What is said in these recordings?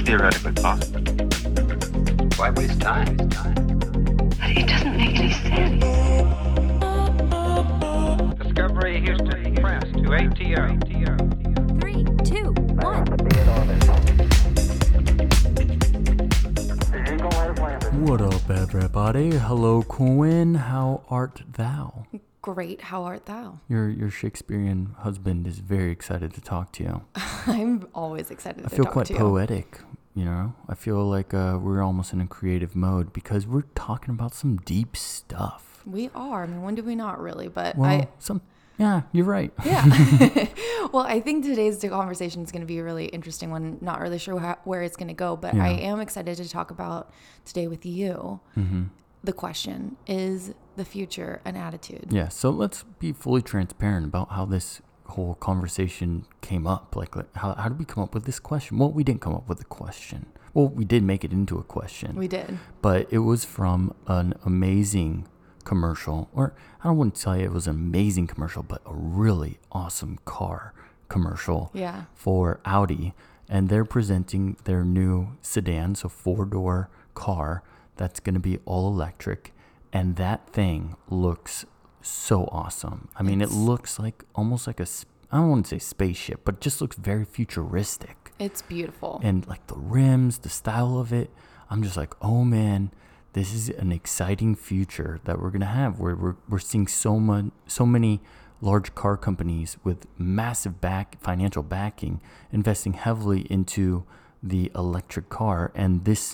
theoretically possible. Why waste time? But it doesn't make any sense. Discovery Houston, press to ATO. 3, 2, 1. What up, everybody? Hello, Quinn. How art thou? Great, how art thou? Your Shakespearean husband is very excited to talk to you. I'm always excited to I feel talk quite to you. poetic, you know? I feel like we're almost in a creative mode because we're talking about some deep stuff. We are. I mean, when do we not really? But Well, yeah, you're right. Yeah. Well, I think today's conversation is going to be a really interesting one. Not really sure where it's going to go, but Yeah. I am excited to talk about today with you. Mm-hmm. The question is the future an attitude? Yeah, so let's be fully transparent about how this whole conversation came up. Like how did we come up with this question? Well, we didn't come up with a question. Well, we did make it into a question. We did. But it was from an amazing commercial, or I don't want to tell you it was an amazing commercial, but a really awesome car commercial for Audi. And they're presenting their new sedan, so 4-door car that's going to be all electric. And that thing looks so awesome. I mean, it looks like almost like I don't want to say spaceship, but it just looks very futuristic. It's beautiful. And like the rims, the style of it, I'm just like, oh man, this is an exciting future that we're going to have where we're seeing so many large car companies with massive financial backing investing heavily into the electric car, and this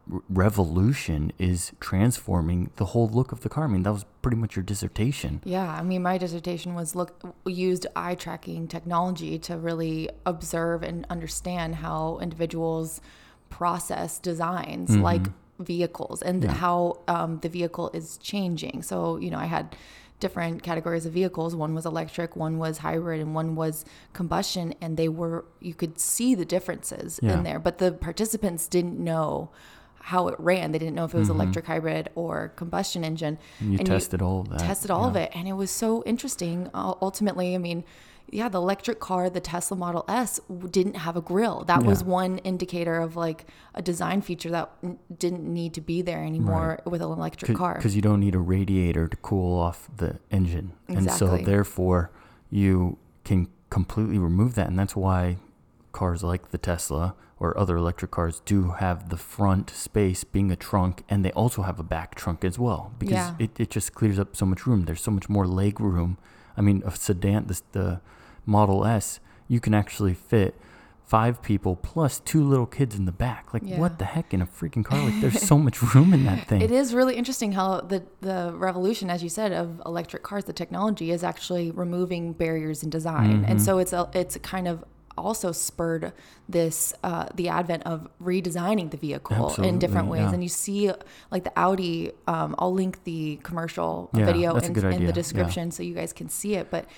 revolution is transforming the whole look of the car. I mean, that was pretty much your dissertation. Yeah, I mean, my dissertation was used eye tracking technology to really observe and understand how individuals process designs like vehicles and how the vehicle is changing. So, I had different categories of vehicles. One was electric, one was hybrid, and one was combustion, and you could see the differences in there, but the participants didn't know how it ran. They didn't know if it was electric, hybrid, or combustion engine. And you tested all of that. Tested all of it. And it was so interesting. Ultimately, I mean, the electric car, the Tesla Model S, didn't have a grille. That was one indicator of like a design feature that didn't need to be there anymore with an electric car. Because you don't need a radiator to cool off the engine. Exactly. And so therefore you can completely remove that. And that's why cars like the Tesla or other electric cars do have the front space being a trunk, and they also have a back trunk as well, because it just clears up so much room. There's so much more leg room. I mean, a sedan, the Model S, you can actually fit 5 people plus 2 little kids in the back. Like, what the heck in a freaking car? Like, there's so much room in that thing. It is really interesting how the revolution, as you said, of electric cars, the technology is actually removing barriers in design. And so it's kind of also spurred this the advent of redesigning the vehicle in different ways. And you see like the Audi, I'll link the commercial video in the description so you guys can see it, but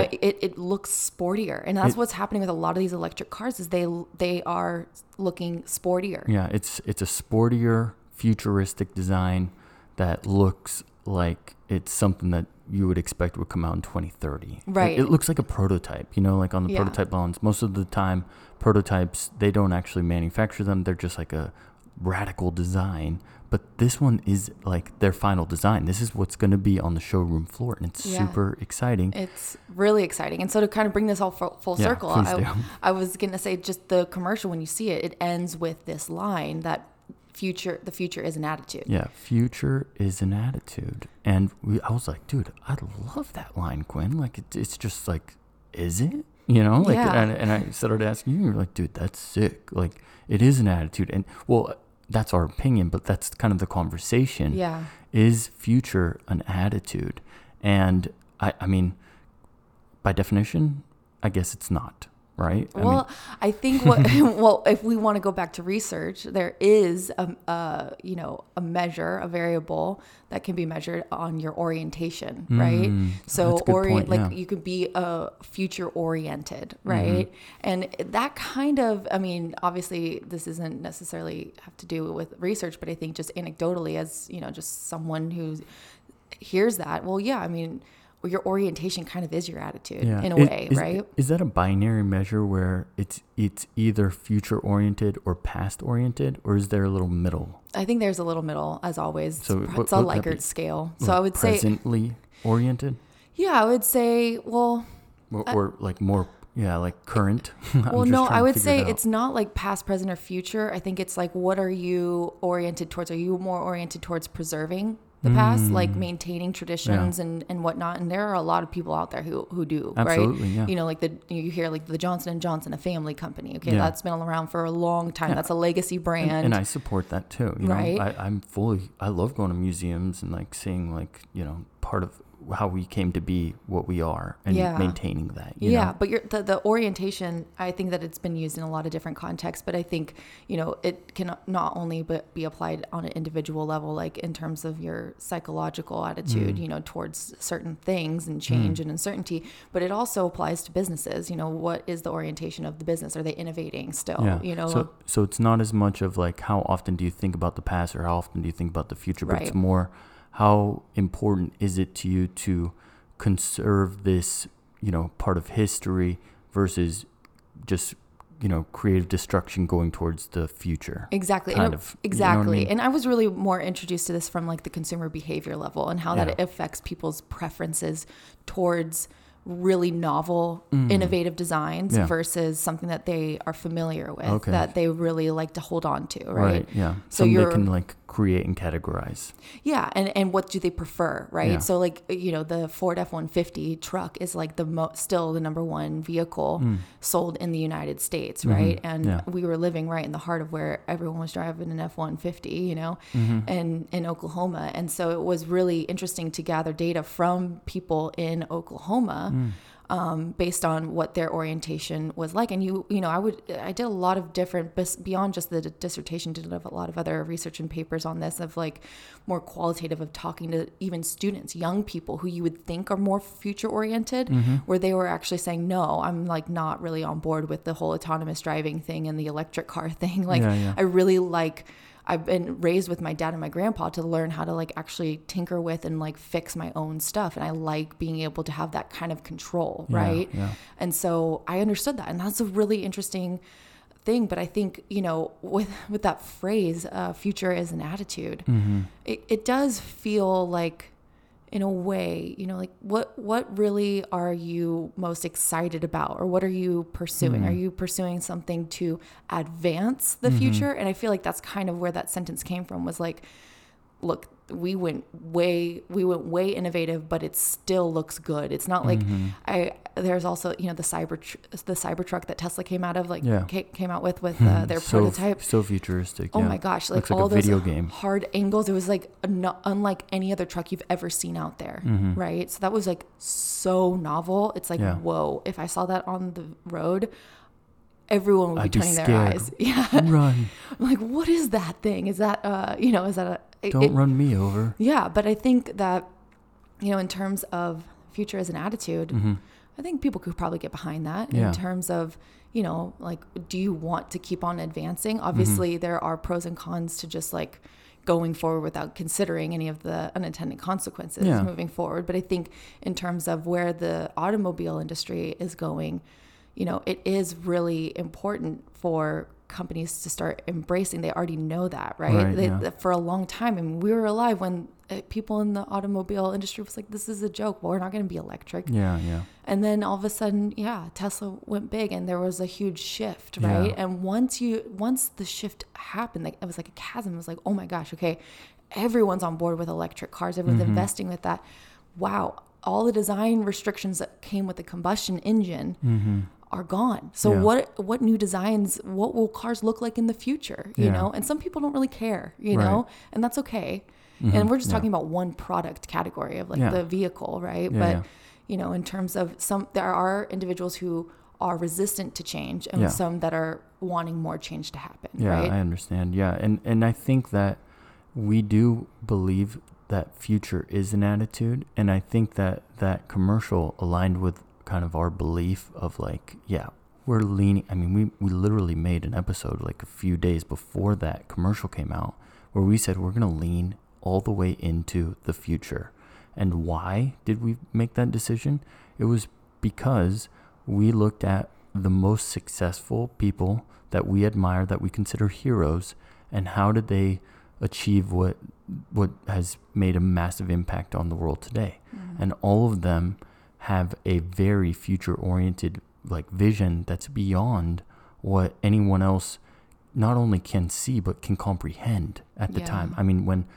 it looks sportier, and that's what's happening with a lot of these electric cars is they are looking sportier. It's a sportier, futuristic design that looks like it's something that you would expect would come out in 2030. Right. It looks like a prototype, like on the prototype bonds. Most of the time, prototypes, they don't actually manufacture them. They're just like a radical design. But this one is like their final design. This is what's going to be on the showroom floor, and it's super exciting. It's really exciting. And so to kind of bring this all full circle, I was going to say just the commercial, when you see it, it ends with this line that the future is an attitude. Yeah, future is an attitude. And I was like, dude, I love that line, Quinn. Like, it's just like, is it? And I started asking you, you're like, dude, that's sick. Like, it is an attitude. And, well, that's our opinion, but that's kind of the conversation. Yeah. Is future an attitude? And, I mean, by definition, I guess it's not. Right? I think if we want to go back to research, there is a measure, a variable that can be measured on your orientation, right? So you could be future oriented, right? And that kind of, I mean, obviously this doesn't necessarily have to do with research, but I think just anecdotally as, just someone who hears that, well, yeah, I mean, well, your orientation kind of is your attitude in a way, right? Is that a binary measure where it's either future oriented or past oriented, or is there a little middle? I think there's a little middle, as always. So it's a Likert scale. So like I would say presently oriented. Yeah, I would say, well, or like more. Yeah, like current. Well, no, I would say it's not like past, present, or future. I think it's like, what are you oriented towards? Are you more oriented towards preserving the past, like maintaining traditions and whatnot? And there are a lot of people out there who do, absolutely, right? Yeah. You know, like you hear like the Johnson & Johnson, a family company. Okay, that's been around for a long time. That's a legacy brand. And I support that too. You right? know, I love going to museums and like seeing like, you know, part of how we came to be what we are and maintaining that. You know? But the orientation, I think that it's been used in a lot of different contexts, but I think, you know, it can not only be applied on an individual level, like in terms of your psychological attitude, you know, towards certain things and change and uncertainty, but it also applies to businesses. You know, what is the orientation of the business? Are they innovating still? Yeah. You know, so it's not as much of like, how often do you think about the past or how often do you think about the future, but it's more, how important is it to you to conserve this, you know, part of history versus just, you know, creative destruction going towards the future? Exactly. Exactly. You know what I mean? And I was really more introduced to this from like the consumer behavior level and how that affects people's preferences towards really novel, innovative designs versus something that they are familiar with, that they really like to hold on to, right? Yeah. So they can like create and categorize. Yeah, and what do they prefer, right? Yeah. So like, you know, the Ford F-150 truck is like still the number one vehicle sold in the United States, right? And we were living right in the heart of where everyone was driving an F-150, you know, and in Oklahoma. And so it was really interesting to gather data from people in Oklahoma based on what their orientation was like. And you know, I did a lot of different, beyond just the dissertation, did a lot of other research and papers on this, of like more qualitative, of talking to even students, young people who you would think are more future oriented, where they were actually saying, no, I'm like not really on board with the whole autonomous driving thing and the electric car thing. Like I really I've been raised with my dad and my grandpa to learn how to like actually tinker with and like fix my own stuff. And I like being able to have that kind of control. Right. Yeah. And so I understood that. And that's a really interesting thing. But I think, you know, with that phrase, future is an attitude, it does feel like, in a way, you know, like what really are you most excited about, or what are you pursuing? Are you pursuing something to advance the future? And I feel like that's kind of where that sentence came from, was like, look, we went way innovative, but it still looks good. It's not like there's also, you know, the Cybertruck that Tesla came out of, like came out with their prototype. So futuristic. Oh my gosh. Like all those hard angles. It was like unlike any other truck you've ever seen out there. Right. So that was like so novel. It's like, whoa, if I saw that on the road, everyone would be turning their eyes. Yeah. Run. I'm like, what is that thing? Is that, you know, is that Don't run me over. Yeah. But I think that, you know, in terms of future as an attitude, I think people could probably get behind that in terms of, you know, like, do you want to keep on advancing? Obviously, there are pros and cons to just like going forward without considering any of the unintended consequences moving forward. But I think in terms of where the automobile industry is going, you know, it is really important for companies to start embracing. They already know that, right? For a long time. I mean, we were alive when people in the automobile industry was like, this is a joke. Well, we're not going to be electric. Yeah. And then all of a sudden, Tesla went big and there was a huge shift, right? And once the shift happened, like, it was like a chasm. It was like, oh my gosh, okay, everyone's on board with electric cars. Everyone's investing with that. Wow. All the design restrictions that came with the combustion engine are gone. So what new designs, what will cars look like in the future, you know? And some people don't really care, you know, and that's okay. And we're just talking about one product category of like the vehicle, right? But, you know, in terms of there are individuals who are resistant to change and some that are wanting more change to happen, right? I understand. Yeah. And I think that we do believe that future is an attitude. And I think that commercial aligned with kind of our belief of like, we're leaning. I mean, we literally made an episode like a few days before that commercial came out where we said we're going to lean all the way into the future. And why did we make that decision? It was because we looked at the most successful people that we admire, that we consider heroes, and how did they achieve what has made a massive impact on the world today. And all of them have a very future-oriented like vision that's beyond what anyone else not only can see but can comprehend at the time. I mean, when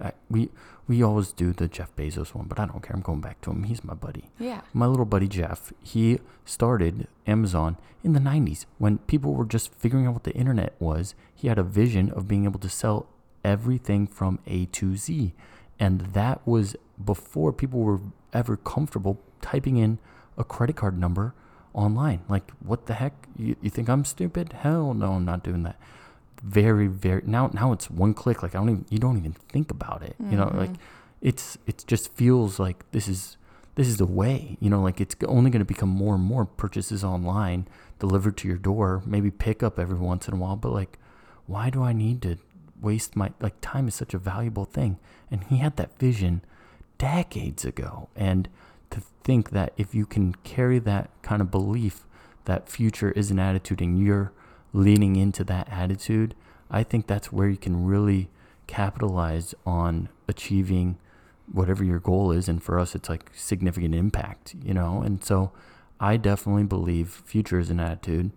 we always do the Jeff Bezos one, but I don't care. I'm going back to him. He's my buddy. Yeah. My little buddy Jeff, he started Amazon in the 90s when people were just figuring out what the internet was. He had a vision of being able to sell everything from A to Z. And that was before people were ever comfortable typing in a credit card number online. Like, what the heck? You think I'm stupid? Hell no, I'm not doing that. Very, very now it's one click. Like, you don't even think about it. You know, like it just feels like this is the way, you know, like it's only going to become more and more purchases online delivered to your door, maybe pick up every once in a while. But like, why do I need to waste my, like, time is such a valuable thing. And he had that vision decades ago. And to think that if you can carry that kind of belief that future is an attitude and you're leaning into that attitude, I think that's where you can really capitalize on achieving whatever your goal is. And for us, it's like significant impact, you know? And so I definitely believe future is an attitude,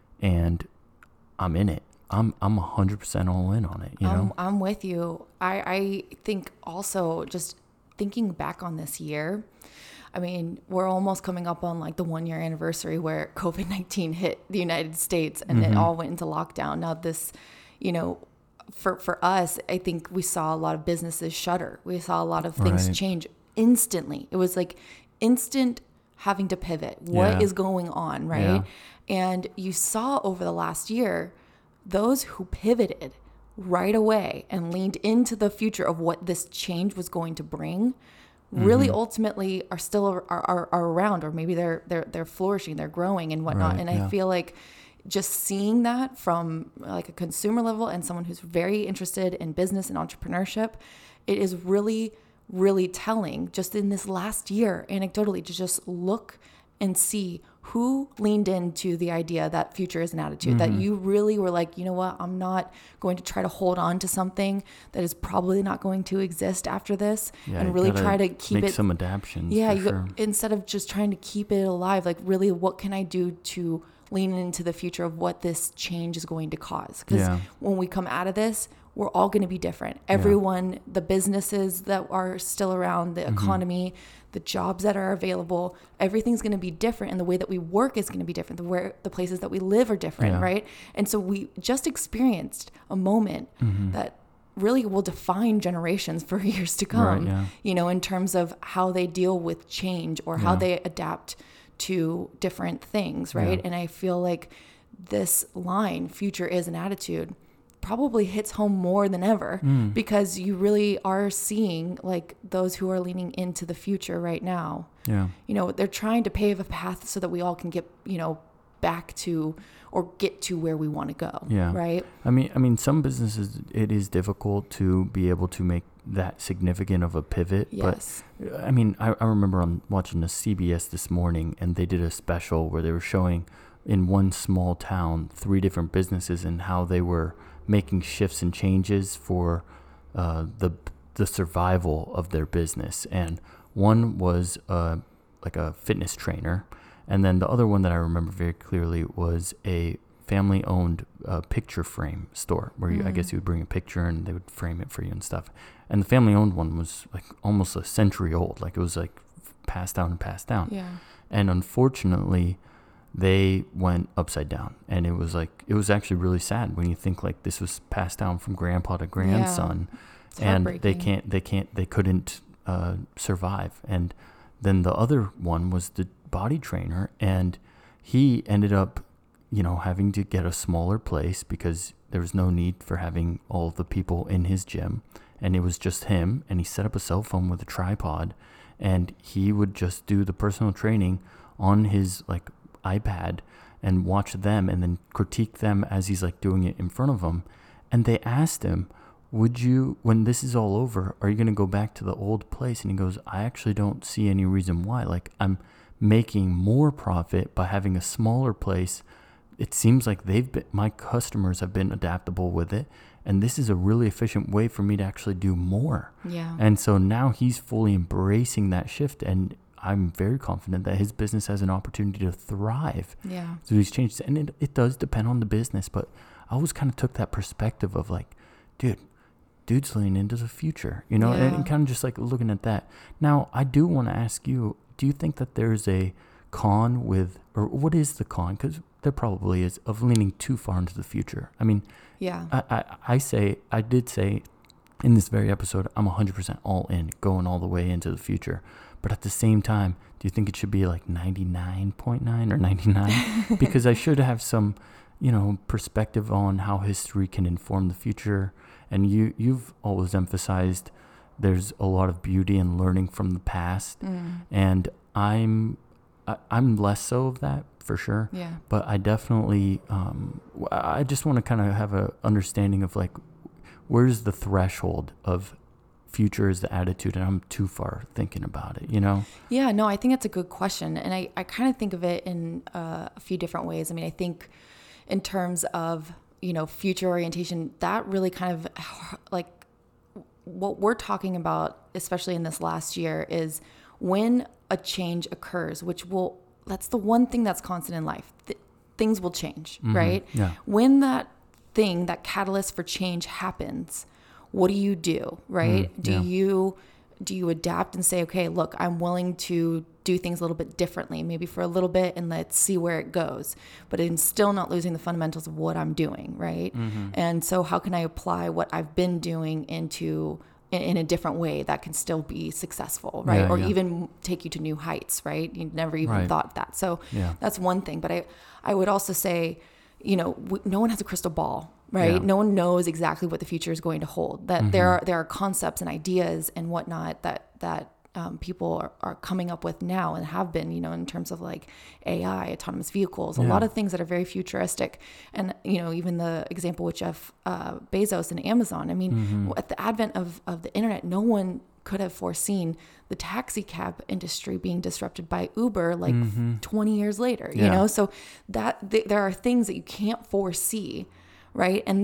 and I'm in it. I'm 100% all in on it, you know? I'm with you. I think also, just thinking back on this year, I mean, we're almost coming up on like the 1 year anniversary where COVID-19 hit the United States and it all went into lockdown. Now this, you know, for us, I think we saw a lot of businesses shutter. We saw a lot of things change instantly. It was like instant having to pivot. What is going on, right? And you saw over the last year, those who pivoted right away and leaned into the future of what this change was going to bring really ultimately are still are around, or maybe they're flourishing, they're growing and whatnot. And I feel like just seeing that from like a consumer level and someone who's very interested in business and entrepreneurship, it is really, really telling just in this last year, anecdotally, to just look and see who leaned into the idea that future is an attitude, that you really were like, you know what, I'm not going to try to hold on to something that is probably not going to exist after this, and really try to keep make it some adaptations. Instead of just trying to keep it alive, like really, what can I do to lean into the future of what this change is going to cause? Because when we come out of this, we're all going to be different. Everyone, the businesses that are still around, the economy, the jobs that are available, everything's going to be different. And the way that we work is going to be different. The places that we live are different, right? And so we just experienced a moment that really will define generations for years to come, you know, in terms of how they deal with change or how they adapt to different things, right? And I feel like this line, future is an attitude, probably hits home more than ever because you really are seeing like those who are leaning into the future right now. You know, they're trying to pave a path so that we all can get, you know, back to or get to where we want to go. Right. I mean, some businesses, it is difficult to be able to make that significant of a pivot. But I mean, I remember watching the CBS this morning, and they did a special where they were showing in one small town 3 different businesses and how they were making shifts and changes for the survival of their business. And one was like a fitness trainer, and then the other one that I remember very clearly was a family-owned picture frame store where I guess you would bring a picture and they would frame it for you and stuff. And the family-owned one was like almost a century old, like it was like passed down and passed down. And unfortunately, they went upside down, and it was actually really sad when you think like this was passed down from grandpa to grandson, and they couldn't survive. And then the other one was the body trainer, and he ended up, you know, having to get a smaller place because there was no need for having all the people in his gym, and it was just him. And he set up a cell phone with a tripod, and he would just do the personal training on his like iPad and watch them and then critique them as he's like doing it in front of them. And they asked him, would you, when this is all over, are you going to go back to the old place? And he goes, I actually don't see any reason why. Like, I'm making more profit by having a smaller place. It seems like my customers have been adaptable with it. And this is a really efficient way for me to actually do more. Yeah. And so now he's fully embracing that shift. And I'm very confident that his business has an opportunity to thrive through these changes. And it does depend on the business. But I always kind of took that perspective of like, dude's leaning into the future, you know, and kind of just like looking at that. Now, I do want to ask you, do you think that there's a con with, or what is the con? Because there probably is, of leaning too far into the future. I mean, I did say in this very episode, I'm 100% all in, going all the way into the future. But at the same time, do you think it should be like 99.9 or 99? Because I should have some, you know, perspective on how history can inform the future. And you've always emphasized there's a lot of beauty in learning from the past. And I'm less so of that, for sure. Yeah. But I definitely, I just want to kind of have a understanding of like, where's the threshold of future is the attitude, and I'm too far thinking about it, you know? Yeah, no, I think that's a good question. And I kind of think of it in a few different ways. I mean, I think in terms of, you know, future orientation, that really kind of like what we're talking about, especially in this last year, is when a change occurs, that's the one thing that's constant in life. Things will change, right? Yeah. When that thing, that catalyst for change happens, what do, right? Do you adapt and say, okay, look, I'm willing to do things a little bit differently, maybe for a little bit, and let's see where it goes, but I'm still not losing the fundamentals of what I'm doing, right? And so how can I apply what I've been doing in a different way that can still be successful, right? Or even take you to new heights, right? You never even thought that. So that's one thing. But I would also say, you know, no one has a crystal ball, right? Yeah. No one knows exactly what the future is going to hold. That there are concepts and ideas and whatnot that people are coming up with now and have been, you know, in terms of like AI, autonomous vehicles, a lot of things that are very futuristic. And, you know, even the example with Jeff Bezos and Amazon. I mean, at the advent of the internet, no one could have foreseen the taxi cab industry being disrupted by Uber like 20 years later, you know? So that there are things that you can't foresee, right? And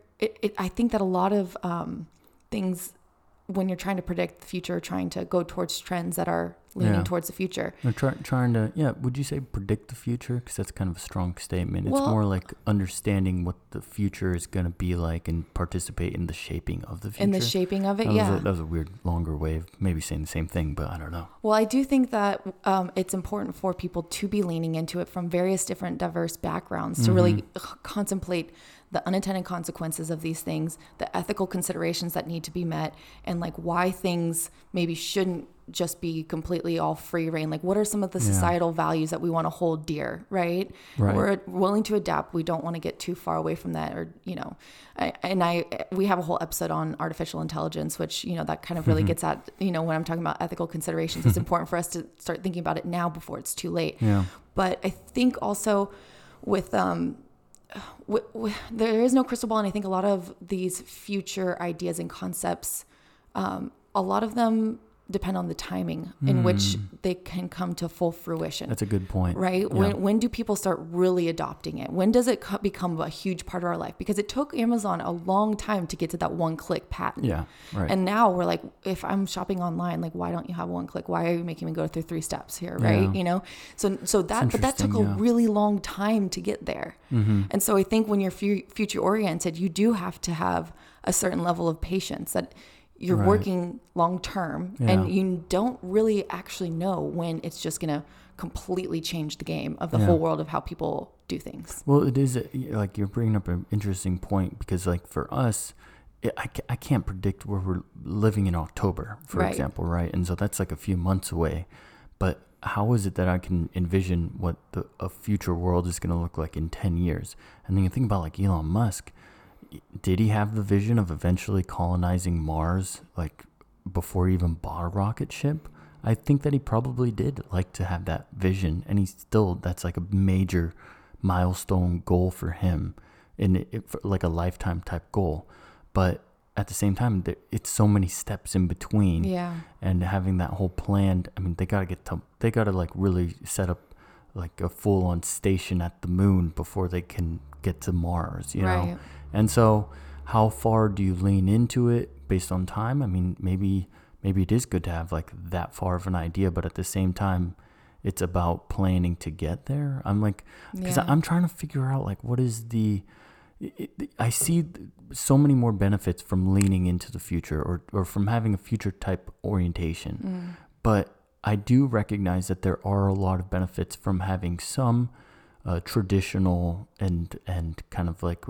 I think that a lot of things, when you're trying to predict the future, trying to go towards trends that are leaning towards the future. Trying to, would you say predict the future? Because that's kind of a strong statement. It's more like understanding what the future is going to be like and participate in the shaping of the future. In the shaping of it, that was a weird, longer way of maybe saying the same thing, but I don't know. Well, I do think that it's important for people to be leaning into it from various different diverse backgrounds to really contemplate the unintended consequences of these things, the ethical considerations that need to be met, and like why things maybe shouldn't just be completely all free reign. Like what are some of the societal values that we want to hold dear, right? We're willing to adapt. We don't want to get too far away from that, or, you know, we have a whole episode on artificial intelligence, which, you know, that kind of really gets at, you know, when I'm talking about ethical considerations, it's important for us to start thinking about it now before it's too late. Yeah. But I think also with, there is no crystal ball, and I think a lot of these future ideas and concepts, a lot of them depend on the timing in which they can come to full fruition. That's a good point. Right? Yeah. When do people start really adopting it? When does it become a huge part of our life? Because it took Amazon a long time to get to that one-click patent. Yeah, right. And now we're like, if I'm shopping online, like, why don't you have one click? Why are you making me go through 3 steps here, right? Yeah. You know? So that took a really long time to get there. And so I think when you're future-oriented, you do have to have a certain level of patience, that you're working long term, and you don't really actually know when it's just going to completely change the game of the whole world of how people do things. Well, it is like you're bringing up an interesting point, because like for us, I can't predict where we're living in October, for example, right? And so that's like a few months away. But how is it that I can envision what a future world is going to look like in 10 years? And then you think about like Elon Musk. Did he have the vision of eventually colonizing Mars, like before he even bought a rocket ship? I think that he probably did like to have that vision, and that's like a major milestone goal for him, for like a lifetime type goal. But at the same time, it's so many steps in between. Yeah. And having that whole plan, I mean, they gotta like really set up like a full on station at the moon before they can get to Mars, you know? And so how far do you lean into it based on time? I mean, maybe it is good to have like that far of an idea, but at the same time, it's about planning to get there. I'm like, because I'm trying to figure out like, what is I see so many more benefits from leaning into the future or from having a future type orientation. But I do recognize that there are a lot of benefits from having some traditional and kind of like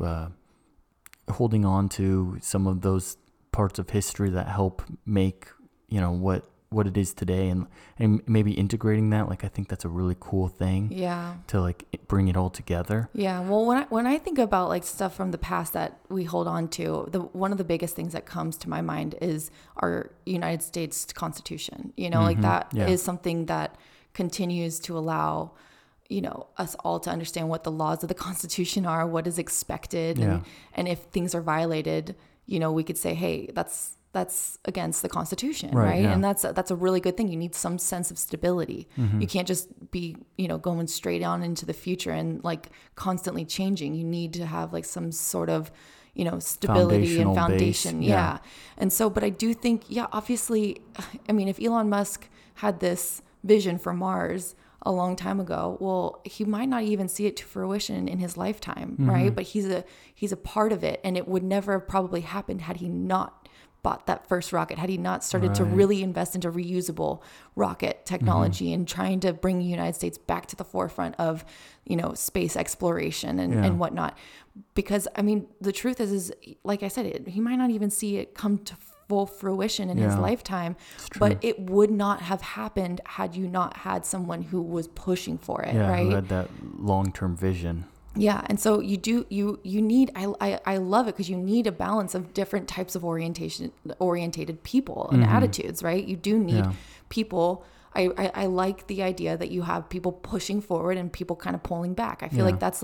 holding on to some of those parts of history that help make, you know, what it is today, and maybe integrating that. Like, I think that's a really cool thing. Yeah. To like bring it all together. Yeah. Well, when I think about like stuff from the past that we hold on to, one of the biggest things that comes to my mind is our United States Constitution. You know, like that is something that continues to allow, you know, us all to understand what the laws of the Constitution are, what is expected, and if things are violated, you know, we could say, hey, that's against the Constitution, right? Yeah. And that's a really good thing. You need some sense of stability. You can't just be, you know, going straight on into the future and like constantly changing. You need to have like some sort of, you know, stability and foundation. Yeah. And so, but I do think, obviously, I mean, if Elon Musk had this vision for Mars a long time ago, well, he might not even see it to fruition in his lifetime, right? But he's a part of it, and it would never have probably happened had he not bought that first rocket, had he not started to really invest into reusable rocket technology and trying to bring the United States back to the forefront of, you know, space exploration and whatnot. Because, I mean, the truth is like I said, he might not even see it come to full fruition in his lifetime, but it would not have happened had you not had someone who was pushing for it, right? Who had that long-term vision. Yeah. And so you need, I love it because you need a balance of different types of orientated people and attitudes, right? You do need people. I like the idea that you have people pushing forward and people kind of pulling back. I feel like that's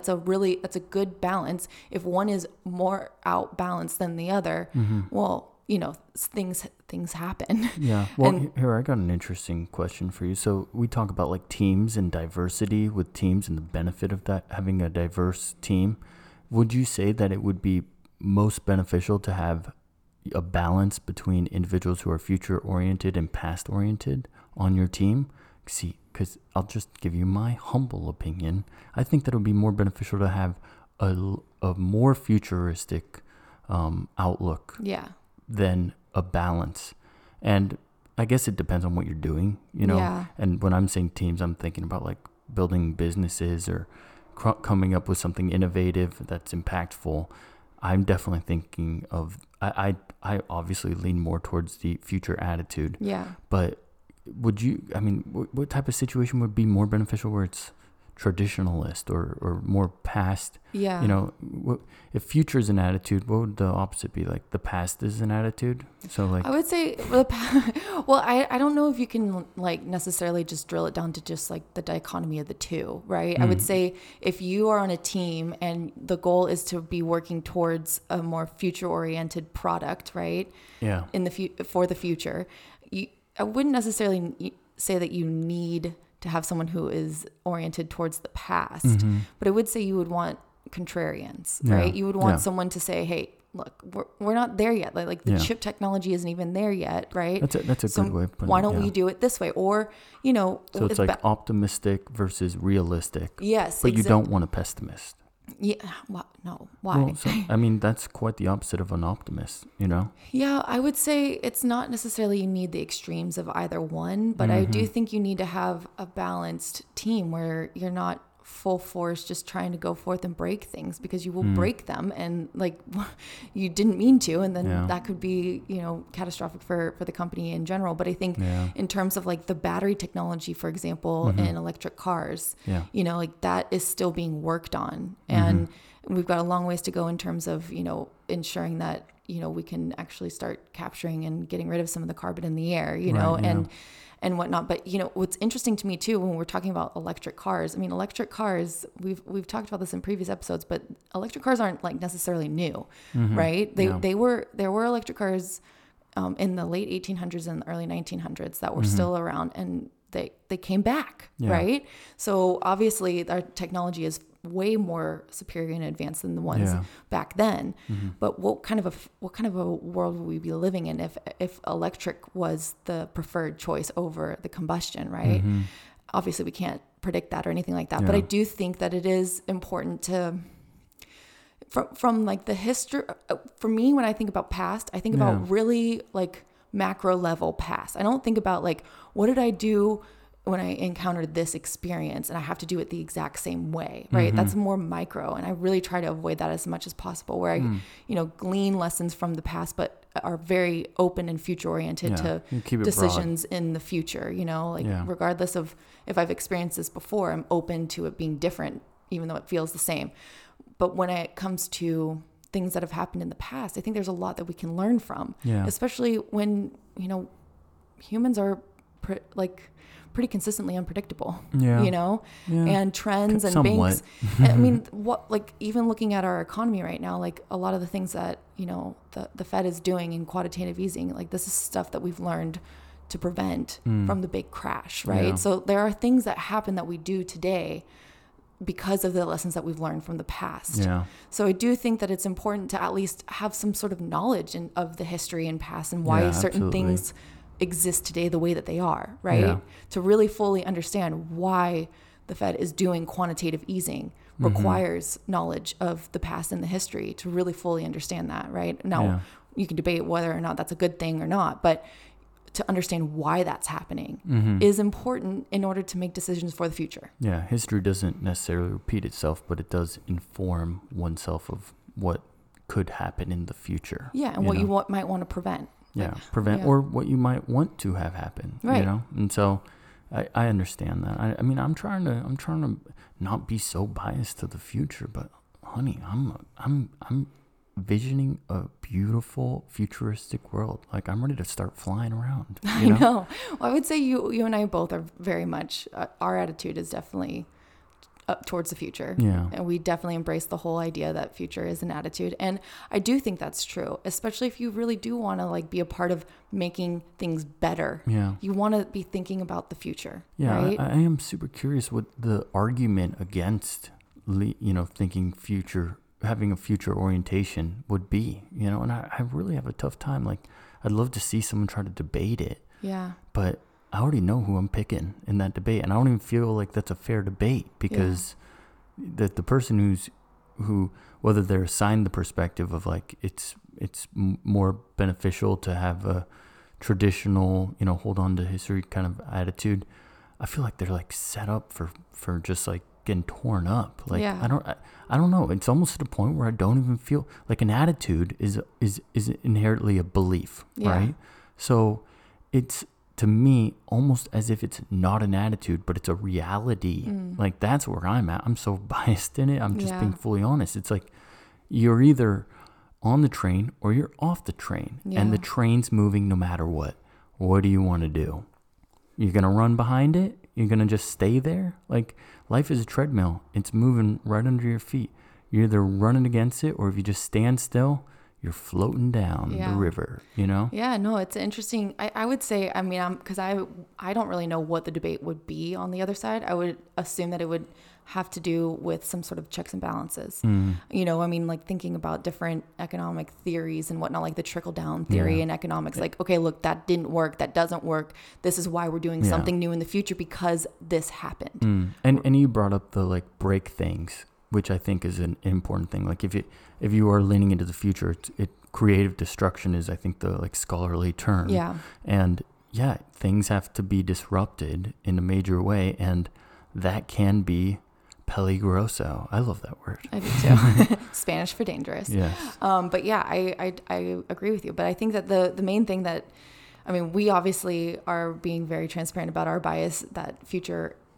a good balance. If one is more out balanced than the other, well, you know, things happen. Yeah. Well, here, I got an interesting question for you. So we talk about like teams and diversity with teams and the benefit of that, having a diverse team. Would you say that it would be most beneficial to have a balance between individuals who are future oriented and past oriented on your team? See, because I'll just give you my humble opinion. I think that it would be more beneficial to have a more futuristic outlook. Yeah. Than a balance. And I guess it depends on what you're doing, you know. Yeah. And when I'm saying teams, I'm thinking about like building businesses or coming up with something innovative that's impactful. I'm definitely thinking of, I obviously lean more towards the future attitude. Yeah. But what type of situation would be more beneficial where it's traditionalist or more past? Yeah. You know, if future is an attitude, what would the opposite be? Like the past is an attitude? So like, I would say, well, I don't know if you can like necessarily just drill it down to just like the dichotomy of the two, right? I would say if you are on a team and the goal is to be working towards a more future oriented product, right? Yeah. For the future, I wouldn't necessarily say that you need to have someone who is oriented towards the past, but I would say you would want contrarians, right? You would want someone to say, hey, look, we're not there yet. Like the chip technology isn't even there yet, right? That's a good way of putting it. Why don't we do it this way? Or, you know. So it's like optimistic versus realistic. Yes. But you don't want a pessimist. Yeah. Well, no. Why? Well, so, I mean, that's quite the opposite of an optimist, you know? Yeah, I would say it's not necessarily you need the extremes of either one, but I do think you need to have a balanced team where you're not full force just trying to go forth and break things, because you will break them and like you didn't mean to, and then that could be, you know, catastrophic for the company in general. But I think in terms of like the battery technology, for example, in electric cars, you know, like that is still being worked on, and we've got a long ways to go in terms of, you know, ensuring that we can actually start capturing and getting rid of some of the carbon in the air, and whatnot. But, what's interesting to me too, when we're talking about electric cars, I mean, electric cars, we've talked about this in previous episodes, but electric cars aren't like necessarily new, right? There were electric cars in the late 1800s and the early 1900s that were still around, and they came back, right? So obviously our technology is way more superior and advanced than the ones back then. But what kind of a world would we be living in if electric was the preferred choice over the combustion, right? Obviously we can't predict that or anything like that, but I do think that it is important to, from like the history, for me, when I think about past, I think about really like macro level past. I don't think about like, what did I do when I encountered this experience and I have to do it the exact same way, right? That's more micro. And I really try to avoid that as much as possible, where I, glean lessons from the past, but are very open and future oriented to decisions in the future, regardless of if I've experienced this before, I'm open to it being different, even though it feels the same. But when it comes to things that have happened in the past, I think there's a lot that we can learn from, especially when, humans are pretty consistently unpredictable, and trends and somewhat. banks. I mean, even looking at our economy right now, like a lot of the things that, the Fed is doing in quantitative easing, like this is stuff that we've learned to prevent from the big crash, right? Yeah. So there are things that happen that we do today because of the lessons that we've learned from the past. Yeah. So I do think that it's important to at least have some sort of knowledge of the history and past and why certain things exist today the way that they are, right? Yeah. To really fully understand why the Fed is doing quantitative easing requires knowledge of the past and the history to really fully understand that, right? Now, you can debate whether or not that's a good thing or not, but to understand why that's happening is important in order to make decisions for the future. Yeah, history doesn't necessarily repeat itself, but it does inform oneself of what could happen in the future. Yeah, and what you might want to prevent. Yeah, or what you might want to have happen. Right. And so I understand that. I mean, I'm trying to not be so biased to the future, but honey, I'm visioning a beautiful futuristic world. Like I'm ready to start flying around. I know. Well, I would say you and I both are very much, our attitude is definitely up towards the future. Yeah. And we definitely embrace the whole idea that future is an attitude. And I do think that's true, especially if you really do want to like be a part of making things better. Yeah. You want to be thinking about the future. Yeah. Right? I am super curious what the argument against, thinking future, having a future orientation would be, and I really have a tough time. Like I'd love to see someone try to debate it. Yeah. But I already know who I'm picking in that debate, and I don't even feel like that's a fair debate because the person who whether they're assigned the perspective of like it's more beneficial to have a traditional hold on to history kind of attitude, I feel like they're like set up for just like getting torn up. Like I don't know. It's almost to the point where I don't even feel like an attitude is inherently a belief, right? So it's, to me, almost as if it's not an attitude, but it's a reality. Like that's where I'm at. I'm so biased in it. I'm just being fully honest. It's like you're either on the train or you're off the train, and the train's moving no matter what. What do you want to do? You're going to run behind it? You're going to just stay there? Like life is a treadmill. It's moving right under your feet. You're either running against it, or if you just stand still, you're floating down the river, Yeah, no, it's interesting. I would say, I mean, because I don't really know what the debate would be on the other side. I would assume that it would have to do with some sort of checks and balances. I mean, like thinking about different economic theories and whatnot, like the trickle down theory in economics. Like, okay, look, that didn't work. That doesn't work. This is why we're doing something new in the future because this happened. And you brought up the like break things, which I think is an important thing. Like if you are leaning into the future, creative destruction is, I think, the like scholarly term. Yeah. And things have to be disrupted in a major way, and that can be peligroso. I love that word. I do too. Spanish for dangerous. Yes. But yeah, I agree with you. But I think that the main thing that, I mean, we obviously are being very transparent about our bias that future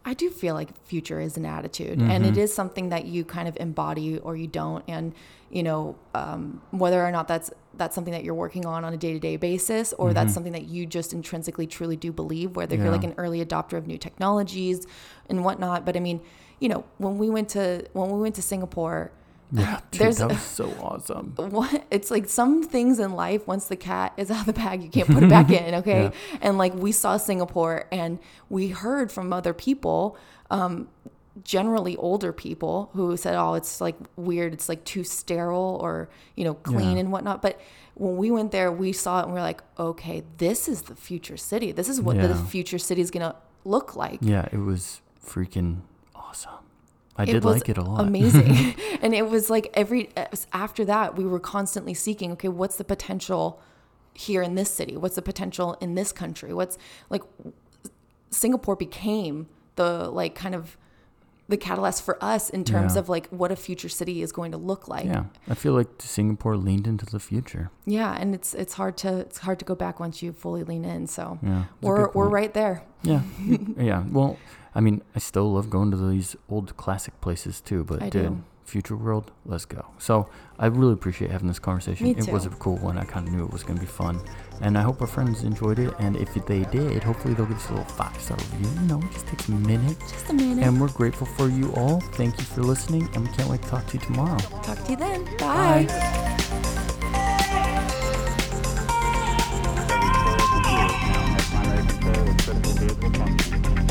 I do feel like future is an attitude, and it is something that you kind of embody or you don't. And, you know, whether or not that's something that you're working on a day-to-day basis, or that's something that you just intrinsically truly do believe, whether you're like an early adopter of new technologies and whatnot. But I mean, you know, when we went to Singapore, yeah, dude, that was so awesome. It's like some things in life, once the cat is out of the bag, you can't put it back in, okay? Yeah. And like we saw Singapore, and we heard from other people, generally older people, who said, oh, it's like weird, it's like too sterile or, you know, clean and whatnot. But when we went there, we saw it and we were like, okay, this is the future city. This is what the future city is going to look like. Yeah, it was freaking awesome. I did like it a lot. Amazing. And it was like after that, we were constantly seeking, okay, what's the potential here in this city? What's the potential in this country? What's like, Singapore became the like kind of the catalyst for us in terms of like what a future city is going to look like. Yeah. I feel like Singapore leaned into the future. Yeah. And it's hard to go back once you fully lean in. So we're right there. Yeah. Yeah. Well, I mean, I still love going to these old classic places too, but future world, let's go. So I really appreciate having this conversation. Me too. It was a cool one. I kind of knew it was going to be fun. And I hope our friends enjoyed it. And if they did, hopefully they'll give us a little 5-star review. You know, it just takes a minute. Just a minute. And we're grateful for you all. Thank you for listening. And we can't wait to talk to you tomorrow. Talk to you then. Bye. Now has my right control of critical vehicle functions.